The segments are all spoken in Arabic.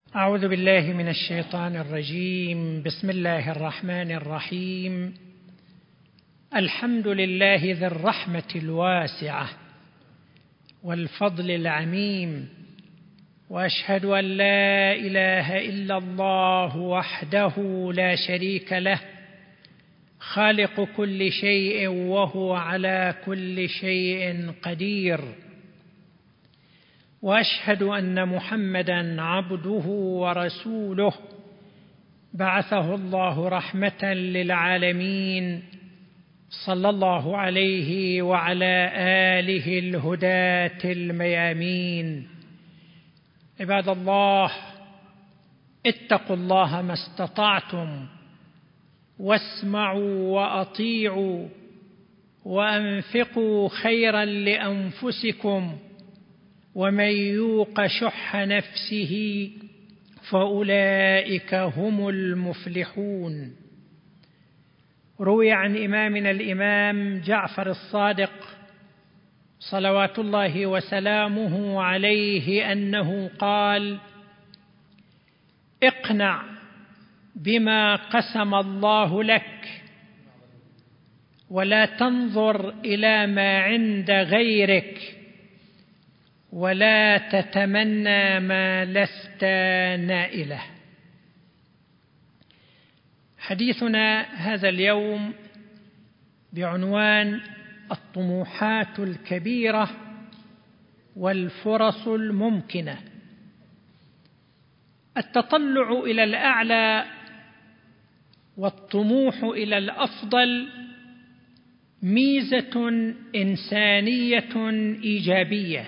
أعوذ بالله من الشيطان الرجيم. بسم الله الرحمن الرحيم. الحمد لله ذي الرحمة الواسعة والفضل العميم، وأشهد أن لا إله إلا الله وحده لا شريك له، خالق كل شيء وهو على كل شيء قدير. وأشهد أن محمدًا عبده ورسوله، بعثه الله رحمة للعالمين، صلى الله عليه وعلى آله الهداة الميامين. عباد الله، اتقوا الله ما استطعتم، واسمعوا وأطيعوا، وأنفقوا خيرا لأنفسكم، ومن يوق شح نفسه فأولئك هم المفلحون. روي عن إمامنا الإمام جعفر الصادق صلوات الله وسلامه عليه أنه قال: اقنع بما قسم الله لك، ولا تنظر إلى ما عند غيرك، ولا تتمنى ما لست نائله. حديثنا هذا اليوم بعنوان الطموحات الكبيرة والفرص الممكنة. التطلع إلى الأعلى والطموح إلى الأفضل ميزة إنسانية إيجابية،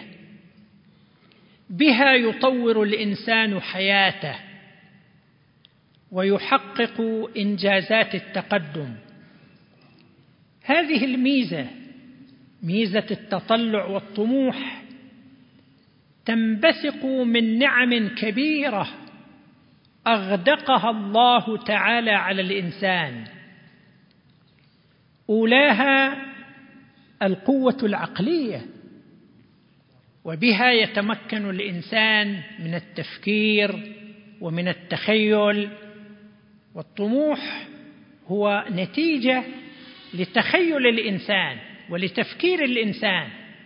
بها يطور الإنسان حياته ويحقق إنجازات التقدم. هذه الميزة، ميزة التطلع والطموح، تنبثق من نعم كبيرة أغدقها الله تعالى على الإنسان. أولاها القوة العقلية، وبها يتمكن الإنسان من التفكير ومن التخيل، والطموح هو نتيجة لتخيل الإنسان ولتفكير الإنسان.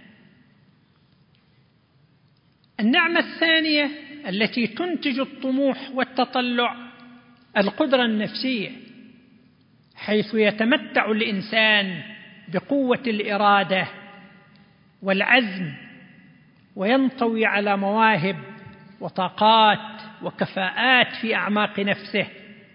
النعمة الثانية التي تنتج الطموح والتطلع القدرة النفسية، حيث يتمتع الإنسان بقوة الإرادة والعزم، وينطوي على مواهب وطاقات وكفاءات في أعماق نفسه.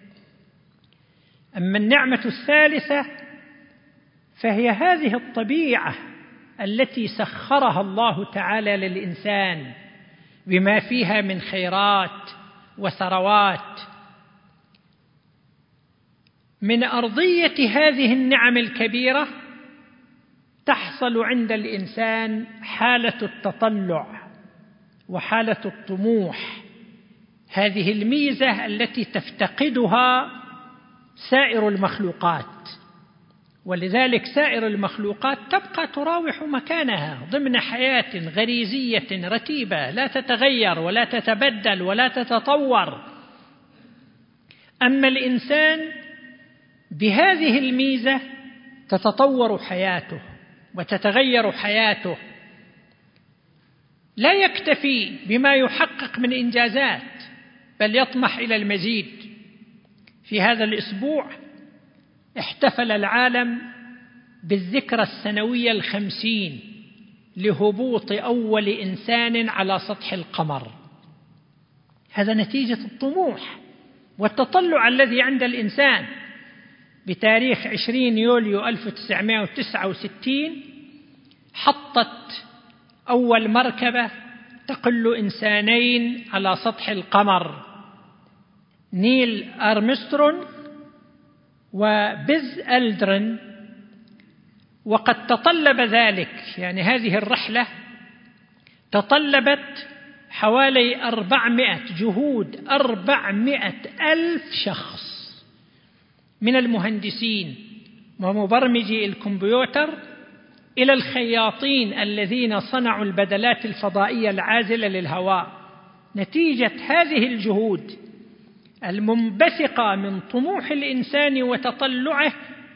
أما النعمة الثالثة فهي هذه الطبيعة التي سخرها الله تعالى للإنسان بما فيها من خيرات وثروات. من أرضية هذه النعم الكبيرة تحصل عند الإنسان حالة التطلع وحالة الطموح، هذه الميزة التي تفتقدها سائر المخلوقات. ولذلك سائر المخلوقات تبقى تراوح مكانها ضمن حياة غريزية رتيبة لا تتغير ولا تتبدل ولا تتطور. أما الإنسان بهذه الميزة تتطور حياته وتتغير حياته، لا يكتفي بما يحقق من إنجازات، بل يطمح إلى المزيد. في هذا الأسبوع احتفل العالم بالذكرى السنوية 50 لهبوط أول إنسان على سطح القمر. هذا نتيجة الطموح والتطلع الذي عند الإنسان. بتاريخ 20 يوليو 1969 حطت أول مركبة تقل إنسانين على سطح القمر، نيل أرمسترونغ وبز ألدرين. وقد تطلب ذلك، يعني هذه الرحلة تطلبت حوالي 400 جهود، 400,000 شخص من المهندسين ومبرمجي الكمبيوتر إلى الخياطين الذين صنعوا البدلات الفضائية العازلة للهواء، نتيجة هذه الجهود المنبثقة من طموح الإنسان وتطلعه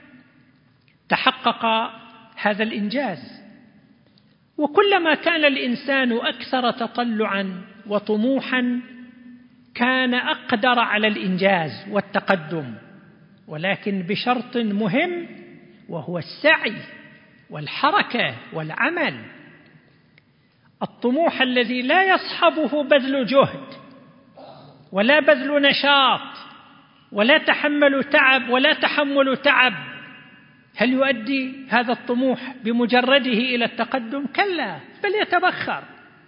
تحقق هذا الإنجاز. وكلما كان الإنسان أكثر تطلعا وطموحا كان أقدر على الإنجاز والتقدم، ولكن بشرط مهم، وهو السعي والحركة والعمل. الطموح الذي لا يصحبه بذل جهد ولا بذل نشاط ولا تحمل تعب، هل يؤدي هذا الطموح بمجرده إلى التقدم؟ كلا، بل يتبخر.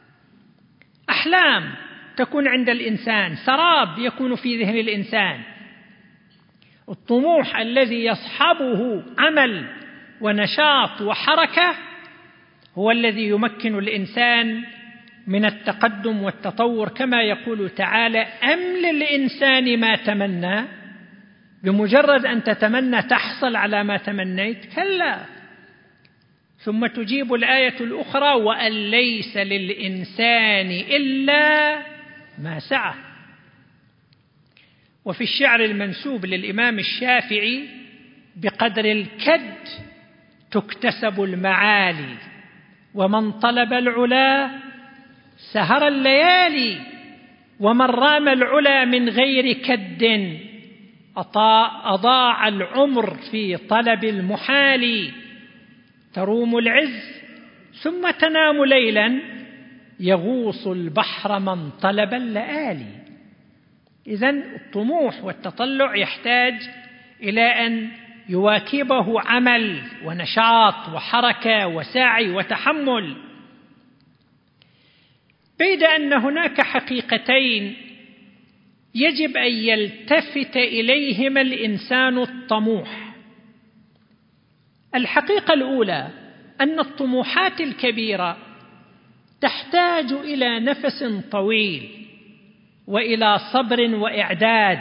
أحلام تكون عند الإنسان، سراب يكون في ذهن الإنسان. الطموح الذي يصحبه عمل ونشاط وحركة هو الذي يمكن الإنسان من التقدم والتطور، كما يقول تعالى: أم للإنسان ما تمنى. بمجرد أن تتمنى تحصل على ما تمنيت؟ كلا. ثم تجيب الآية الأخرى: وأن ليس للإنسان إلا ما سعى. وفي الشعر المنسوب للإمام الشافعي: بقدر الكد تكتسب المعالي، ومن طلب العلا سهر الليالي، ومن رام العلا من غير كد أضاع العمر في طلب المحال. تروم العز ثم تنام ليلا، يغوص البحر من طلب اللآلي. إذن الطموح والتطلع يحتاج إلى أن يواكبه عمل ونشاط وحركة وسعي وتحمل. بيد أن هناك حقيقتين يجب أن يلتفت إليهما الإنسان الطموح. الحقيقة الأولى أن الطموحات الكبيرة تحتاج إلى نفس طويل وإلى صبر وإعداد.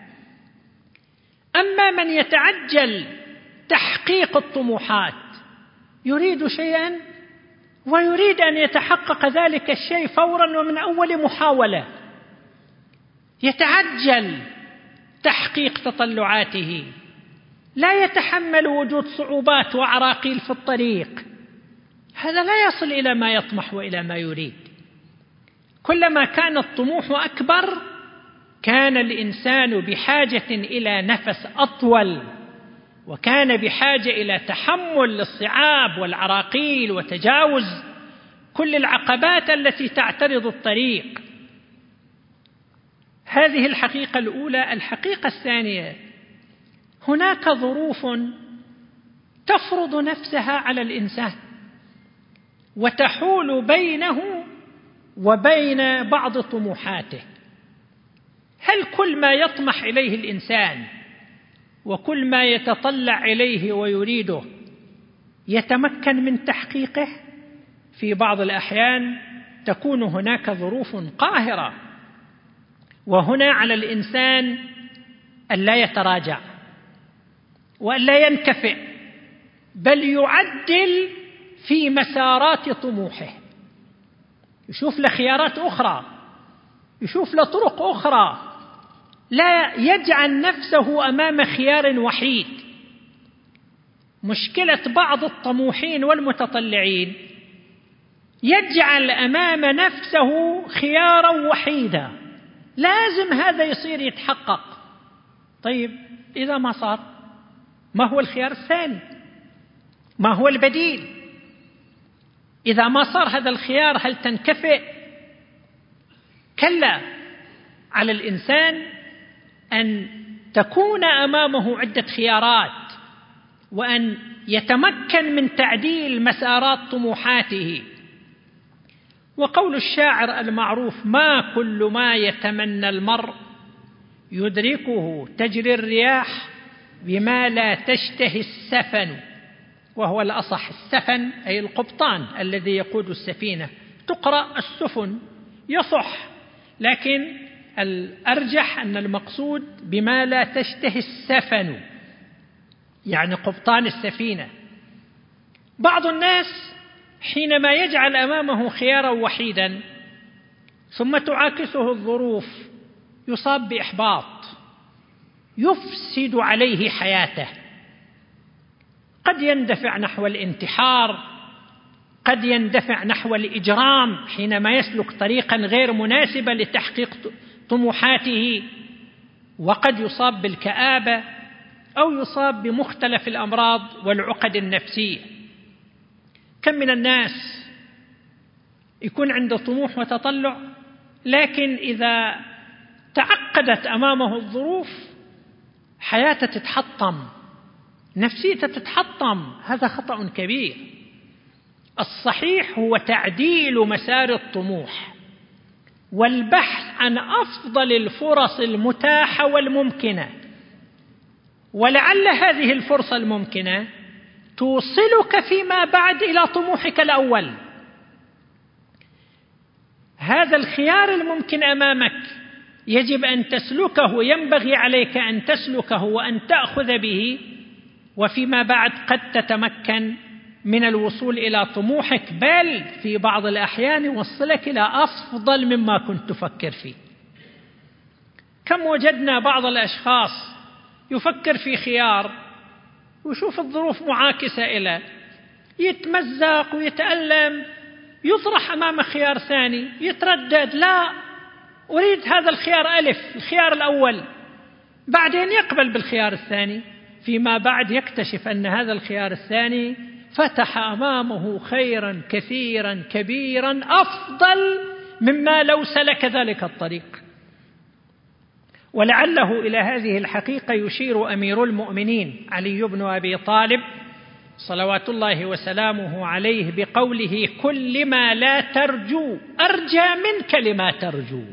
أما من يتعجل تحقيق الطموحات، يريد شيئا ويريد أن يتحقق ذلك الشيء فورا ومن أول محاولة، يتعجل تحقيق تطلعاته، لا يتحمل وجود صعوبات وعراقيل في الطريق. هذا لا يصل إلى ما يطمح وإلى ما يريد. كلما كان الطموح أكبر كان الإنسان بحاجة إلى نفس أطول، وكان بحاجة إلى تحمل الصعاب والعراقيل وتجاوز كل العقبات التي تعترض الطريق. هذه الحقيقة الأولى. الحقيقة الثانية: هناك ظروف تفرض نفسها على الإنسان وتحول بينه وبين بعض طموحاته. هل كل ما يطمح إليه الإنسان وكل ما يتطلع إليه ويريده يتمكن من تحقيقه؟ في بعض الأحيان تكون هناك ظروف قاهرة، وهنا على الإنسان أن لا يتراجع وأن لا ينكفئ، بل يعدل في مسارات طموحه، يشوف له خيارات أخرى، يشوف له طرق أخرى، لا يجعل نفسه أمام خيار وحيد. مشكلة بعض الطموحين والمتطلعين يجعل أمام نفسه خيارا وحيدا، لازم هذا يصير يتحقق. طيب إذا ما صار، ما هو الخيار الثاني؟ ما هو البديل؟ إذا ما صار هذا الخيار هل تنكفئ؟ كلا، على الإنسان أن تكون أمامه عدة خيارات، وأن يتمكن من تعديل مسارات طموحاته. وقول الشاعر المعروف: ما كل ما يتمنى المرء يدركه تجري الرياح بما لا تشتهي السفن. وهو الأصح، السفن أي القبطان الذي يقود السفينة، تقرأ السفن يصح، لكن الأرجح أن المقصود بما لا تشتهي السفن، يعني قبطان السفينة. بعض الناس حينما يجعل أمامه خيارا وحيدا ثم تعاكسه الظروف يصاب بإحباط يفسد عليه حياته، قد يندفع نحو الانتحار، قد يندفع نحو الإجرام حينما يسلك طريقا غير مناسبة لتحقيق طموحاته، وقد يصاب بالكآبة أو يصاب بمختلف الأمراض والعقد النفسية. كم من الناس يكون عنده طموح وتطلع، لكن إذا تعقدت أمامه الظروف حياته تتحطم، نفسيته تتحطم. هذا خطأ كبير. الصحيح هو تعديل مسار الطموح والبحث عن أفضل الفرص المتاحة والممكنة، ولعل هذه الفرصة الممكنة توصلك فيما بعد إلى طموحك الأول. هذا الخيار الممكن أمامك يجب أن تسلكه، ينبغي عليك أن تسلكه وأن تأخذ به، وفيما بعد قد تتمكن من الوصول إلى طموحك، بل في بعض الأحيان يوصلك إلى أفضل مما كنت تفكر فيه. كم وجدنا بعض الأشخاص يفكر في خيار ويشوف الظروف معاكسة إليه، يتمزق ويتألم، يطرح أمام خيار ثاني يتردد، لا أريد هذا الخيار ألف، الخيار الأول، بعدين يقبل بالخيار الثاني، فيما بعد يكتشف أن هذا الخيار الثاني فتح أمامه خيرا كثيرا كبيرا أفضل مما لو سلك ذلك الطريق. ولعله إلى هذه الحقيقة يشير أمير المؤمنين علي بن أبي طالب صلوات الله وسلامه عليه بقوله: كل ما لا ترجو أرجى منك لما ترجو.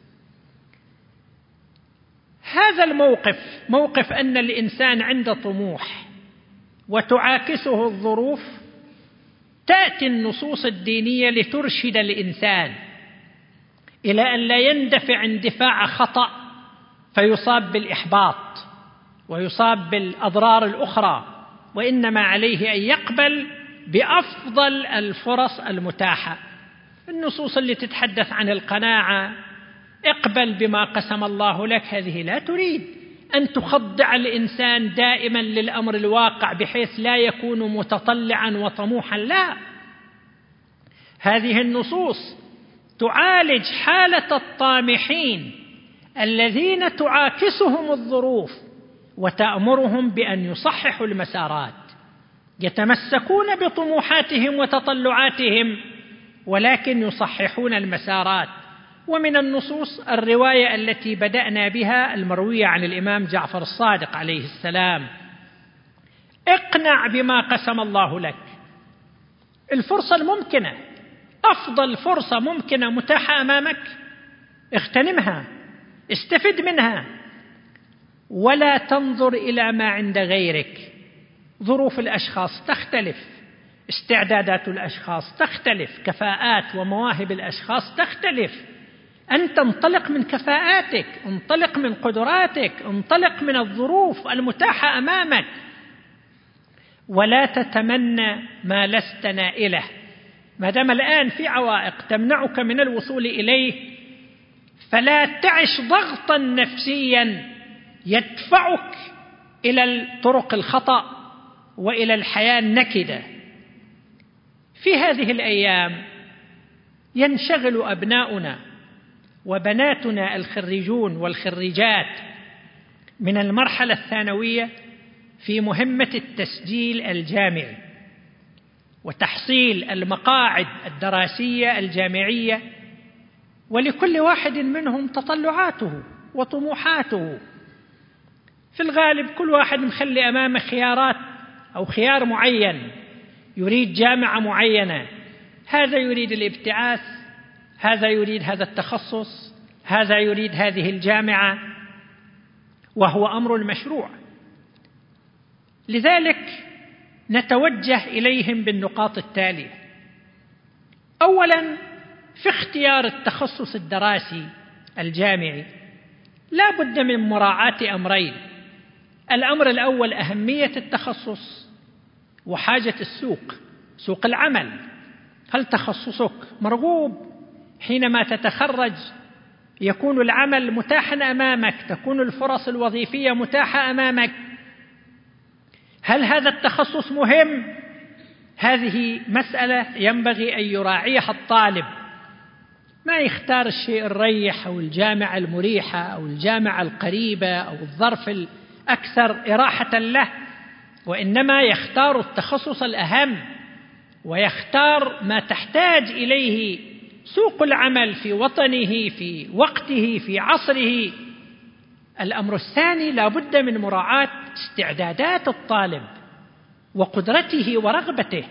هذا الموقف، موقف أن الإنسان عنده طموح وتعاكسه الظروف، تأتي النصوص الدينية لترشد الإنسان إلى أن لا يندفع اندفاع خطأ فيصاب بالإحباط ويصاب بالأضرار الأخرى، وإنما عليه أن يقبل بأفضل الفرص المتاحة. النصوص اللي تتحدث عن القناعة، اقبل بما قسم الله لك، هذه لا تريد أن تخضع الإنسان دائما للأمر الواقع بحيث لا يكون متطلعا وطموحا، لا. هذه النصوص تعالج حالة الطامحين الذين تعاكسهم الظروف وتأمرهم بأن يصححوا المسارات، يتمسكون بطموحاتهم وتطلعاتهم ولكن يصححون المسارات. ومن النصوص الرواية التي بدأنا بها المروية عن الإمام جعفر الصادق عليه السلام: اقنع بما قسم الله لك. الفرصة الممكنة، أفضل فرصة ممكنة متاحة أمامك، اغتنمها، استفد منها، ولا تنظر إلى ما عند غيرك. ظروف الأشخاص تختلف، استعدادات الأشخاص تختلف، كفاءات ومواهب الأشخاص تختلف. أنت انطلق من كفاءاتك، انطلق من قدراتك، انطلق من الظروف المتاحة أمامك، ولا تتمنى ما لست نائله. ما دام الآن في عوائق تمنعك من الوصول إليه، فلا تعش ضغطا نفسيا يدفعك إلى الطرق الخطأ وإلى الحياة النكدة. في هذه الأيام ينشغل أبناؤنا وبناتنا الخريجون والخريجات من المرحلة الثانوية في مهمة التسجيل الجامعي وتحصيل المقاعد الدراسية الجامعية، ولكل واحد منهم تطلعاته وطموحاته. في الغالب كل واحد مخلي أمامه خيارات أو خيار معين، يريد جامعة معينة، هذا يريد الابتعاث، هذا يريد هذا التخصص، هذا يريد هذه الجامعة، وهو أمر مشروع. لذلك نتوجه إليهم بالنقاط التالية: أولا، في اختيار التخصص الدراسي الجامعي لا بد من مراعاة أمرين. الأمر الأول أهمية التخصص وحاجة السوق، سوق العمل. هل تخصصك مرغوب؟ حينما تتخرج يكون العمل متاحا أمامك، تكون الفرص الوظيفية متاحة أمامك. هل هذا التخصص مهم؟ هذه مسألة ينبغي أن يراعيها الطالب، ما يختار الشيء الريح أو الجامعة المريحة أو الجامعة القريبة أو الظرف الأكثر إراحة له، وإنما يختار التخصص الأهم، ويختار ما تحتاج إليه سوق العمل في وطنه، في وقته، في عصره. الأمر الثاني، لا بد من مراعاة استعدادات الطالب وقدرته ورغبته.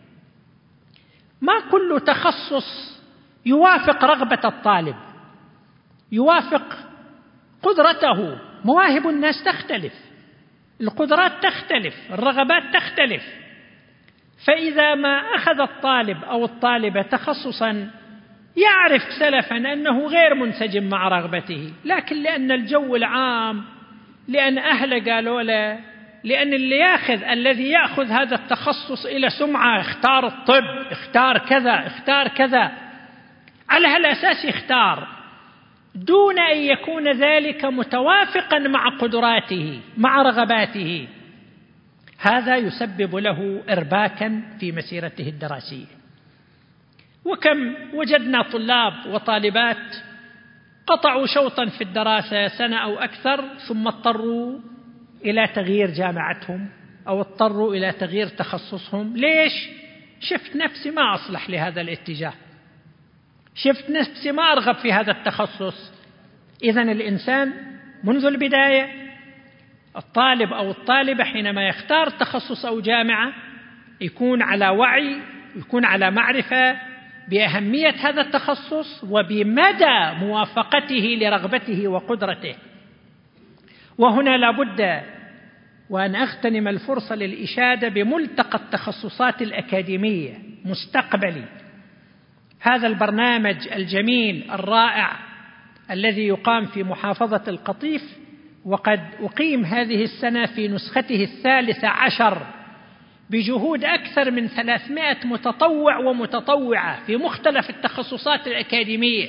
ما كل تخصص يوافق رغبة الطالب، يوافق قدرته. مواهب الناس تختلف، القدرات تختلف، الرغبات تختلف. فإذا ما أخذ الطالب أو الطالبة تخصصا يعرف سلفا أنه غير منسجم مع رغبته، لكن لأن الجو العام، لأن أهله قالوا له، لأن الذي يأخذ هذا التخصص إلى سمعة، اختار الطب، اختار كذا، اختار كذا، على هالأساس يختار دون أن يكون ذلك متوافقا مع قدراته مع رغباته. هذا يسبب له إرباكا في مسيرته الدراسية. وكم وجدنا طلاب وطالبات قطعوا شوطا في الدراسة سنة أو أكثر، ثم اضطروا إلى تغيير جامعتهم أو اضطروا إلى تغيير تخصصهم. ليش؟ شفت نفسي ما أصلح لهذا الاتجاه، شفت نفسي ما أرغب في هذا التخصص. إذن الإنسان منذ البداية، الطالب أو الطالبة حينما يختار تخصص أو جامعة يكون على وعي، يكون على معرفة بأهمية هذا التخصص وبمدى موافقته لرغبته وقدرته. وهنا لابد وأن أغتنم الفرصة للإشادة بملتقى التخصصات الأكاديمية مستقبلي، هذا البرنامج الجميل الرائع الذي يقام في محافظة القطيف، وقد أقيم هذه السنة في نسخته 13 بجهود أكثر من 300 متطوع ومتطوعة في مختلف التخصصات الأكاديمية.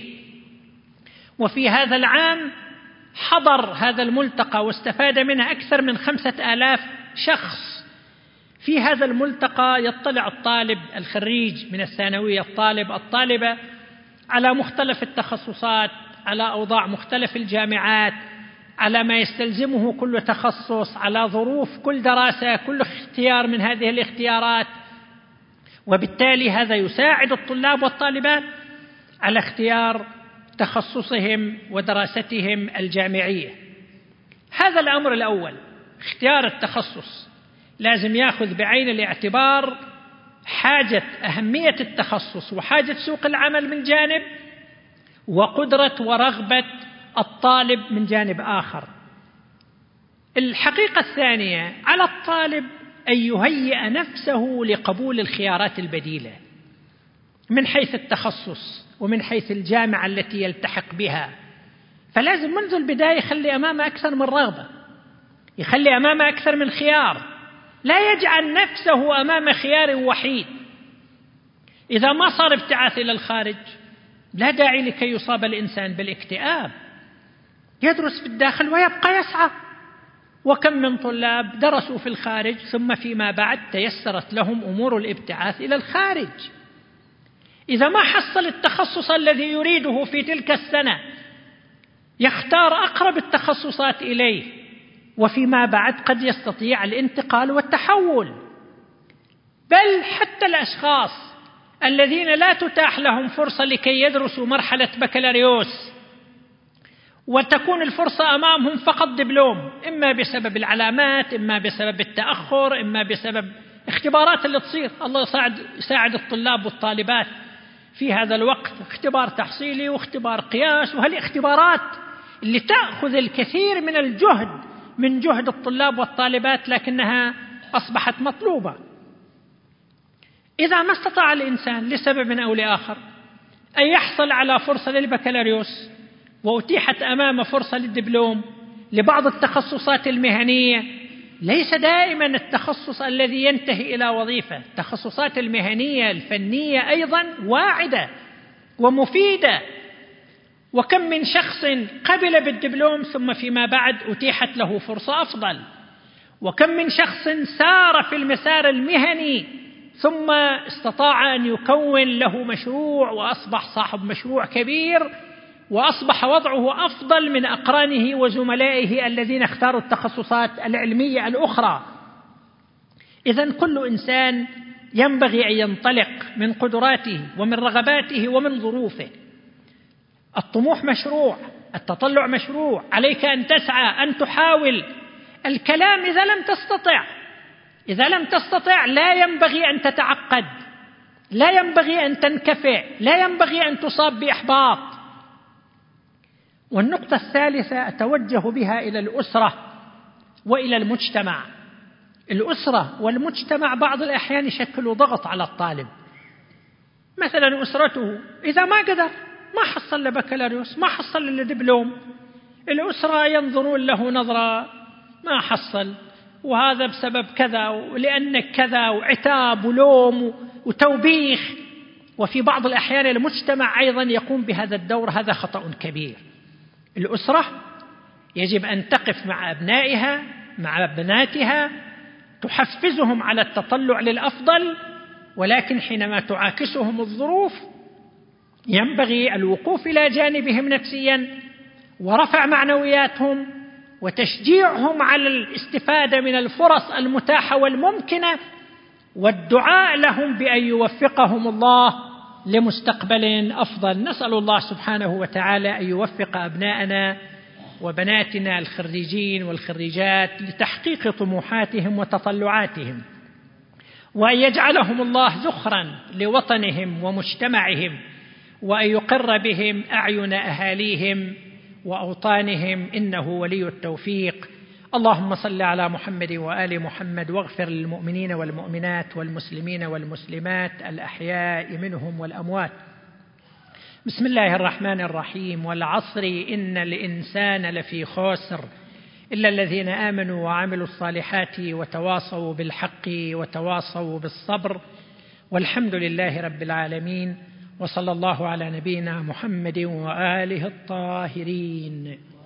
وفي هذا العام حضر هذا الملتقى واستفاد منه أكثر من 5000 شخص. في هذا الملتقى يطلع الطالب الخريج من الثانوية، الطالبة على مختلف التخصصات، على أوضاع مختلف الجامعات، على ما يستلزمه كل تخصص، على ظروف كل دراسة، كل اختيار من هذه الاختيارات. وبالتالي هذا يساعد الطلاب والطالبات على اختيار تخصصهم ودراستهم الجامعية. هذا الأمر الأول، اختيار التخصص. لازم يأخذ بعين الاعتبار حاجة أهمية التخصص وحاجة سوق العمل من جانب، وقدرة ورغبة الطالب من جانب آخر. الحقيقة الثانية، على الطالب أن يهيئ نفسه لقبول الخيارات البديلة من حيث التخصص ومن حيث الجامعة التي يلتحق بها. فلازم منذ البداية يخلي أمامه أكثر من رغبة، يخلي أمامه أكثر من خيار، لا يجعل نفسه أمام خيار وحيد. إذا ما صار ابتعاث إلى الخارج لا داعي لكي يصاب الإنسان بالاكتئاب، يدرس في الداخل ويبقى يسعى. وكم من طلاب درسوا في الخارج ثم فيما بعد تيسرت لهم أمور الابتعاث إلى الخارج. إذا ما حصل التخصص الذي يريده في تلك السنة يختار أقرب التخصصات إليه، وفيما بعد قد يستطيع الانتقال والتحول. بل حتى الأشخاص الذين لا تتاح لهم فرصة لكي يدرسوا مرحلة بكالوريوس وتكون الفرصة أمامهم فقط دبلوم، إما بسبب العلامات، إما بسبب التأخر، إما بسبب اختبارات اللي تصير. الله يساعد الطلاب والطالبات في هذا الوقت، اختبار تحصيلي واختبار قياس، وهالاختبارات اللي تأخذ الكثير من الجهد من جهد الطلاب والطالبات، لكنها أصبحت مطلوبة. إذا ما استطاع الإنسان لسبب أو لآخر أن يحصل على فرصة للبكالوريوس وأتيحت أمامه فرصة للدبلوم لبعض التخصصات المهنية، ليس دائما التخصص الذي ينتهي إلى وظيفة. التخصصات المهنية الفنية أيضا واعدة، ومفيدة. وكم من شخص قبل بالدبلوم ثم فيما بعد أتيحت له فرصة أفضل، وكم من شخص سار في المسار المهني ثم استطاع أن يكون له مشروع وأصبح صاحب مشروع كبير وأصبح وضعه أفضل من أقرانه وزملائه الذين اختاروا التخصصات العلمية الأخرى. إذن كل إنسان ينبغي أن ينطلق من قدراته ومن رغباته ومن ظروفه. الطموح مشروع، التطلع مشروع، عليك أن تسعى، أن تحاول. الكلام إذا لم تستطع لا ينبغي أن تتعقد، لا ينبغي أن تنكفئ، لا ينبغي أن تصاب بإحباط. والنقطة الثالثة أتوجه بها إلى الأسرة وإلى المجتمع. الأسرة والمجتمع بعض الأحيان يشكلوا ضغط على الطالب. مثلا أسرته إذا ما قدر، ما حصل له بكالوريوس، ما حصل له دبلوم، الأسرة ينظرون له نظرة ما حصل، وهذا بسبب كذا ولأنك كذا، وعتاب ولوم وتوبيخ. وفي بعض الأحيان المجتمع أيضا يقوم بهذا الدور. هذا خطأ كبير. الأسرة يجب أن تقف مع أبنائها مع بناتها، تحفزهم على التطلع للأفضل، ولكن حينما تعاكسهم الظروف ينبغي الوقوف إلى جانبهم نفسيا ورفع معنوياتهم وتشجيعهم على الاستفادة من الفرص المتاحة والممكنة، والدعاء لهم بأن يوفقهم الله لمستقبل أفضل. نسأل الله سبحانه وتعالى أن يوفق أبناءنا وبناتنا الخريجين والخريجات لتحقيق طموحاتهم وتطلعاتهم، وأن يجعلهم الله ذخرا لوطنهم ومجتمعهم، وأن يقر بهم أعين أهاليهم وأوطانهم، إنه ولي التوفيق. اللهم صل على محمد وآل محمد، واغفر للمؤمنين والمؤمنات والمسلمين والمسلمات الأحياء منهم والأموات. بسم الله الرحمن الرحيم. والعصر إن الإنسان لفي خسر إلا الذين آمنوا وعملوا الصالحات وتواصوا بالحق وتواصوا بالصبر، والحمد لله رب العالمين، وصلى الله على نبينا محمد وآله الطاهرين.